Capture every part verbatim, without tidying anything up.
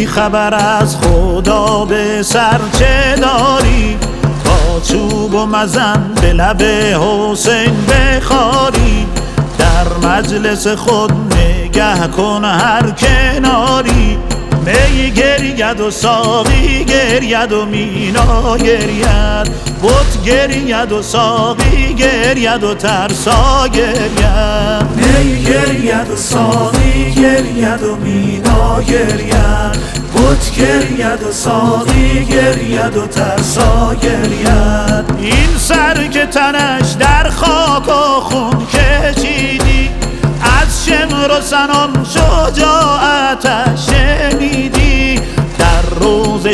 بی خبر از خدا به سر چه داری؟ با چوب و مزن به لب حسین بخاری. در مجلس خود نگه کن هر کناری. می گرید و ساقی گرید و مینا گرید، بت گرید و ساقی گرید و ترسا گرید. می گرید و ساقی گرید و مینا گرید، بت گرید و ساقی گرید و ترسا گرید. این سر که تنش در خاک و خون کشیدی، از شمر و سنان شجاعتش شنیدی، در روز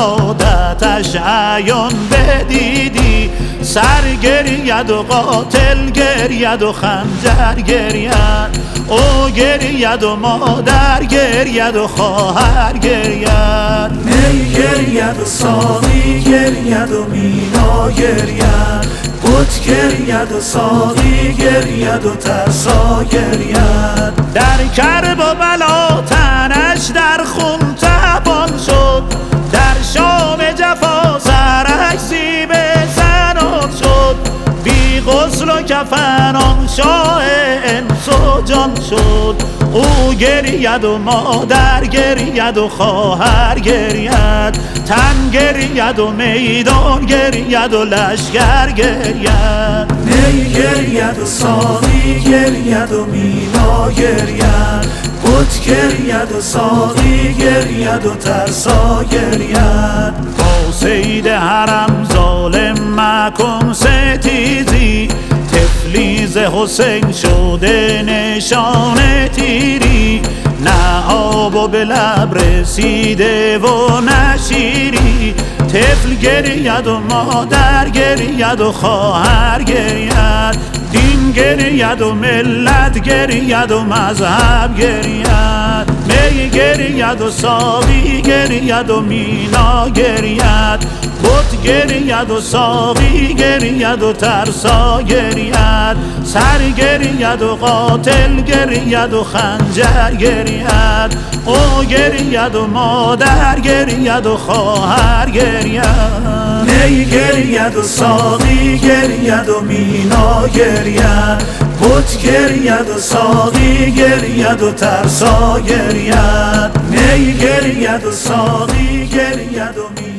شهادتش عیان بدیدی. سر گرید و قاتل گرید و خنجر گرید، او گرید و مادر گرید و خواهر گرید. می گرید و ساقی گرید و مینا گرید، بت گرید و ساقی گرید و ترسا گرید. در کرب و بلا تنش در خون تبان شد، در شام جفا سرش زیب زنان شد. بی غسل و کفن آن شاه انس و جان شد. او گرید و مادر گرید و خواهر گرید، تن گرید و میدان گرید و لشکر گرید. می گرید و ساقی گرید و مینا گرید، بت گرید و ساقی گرید و ترسا گرید. با سید حرم ظالم مکن ستیزی، تفلیز حسین شده نشان تیری. نه آب و به لب رسیده و نه شیری، طفل گرید و مادر گرید و خواهر گرید. دین گرید و ملت گرید و مذهب گرید. می گرید و ساقی گرید و مینا گرید، بت گرید و ساقی گرید و ترسا گرید. سر گرید و قاتل گرید و خنجر گرید، او گرید و مادر گرید و خواهر گرید. می گرید و ساقی گرید و مینا گرید، بت گرید و ساقی گرید و ترسا گرید. می گرید و ساقی گرید و مینا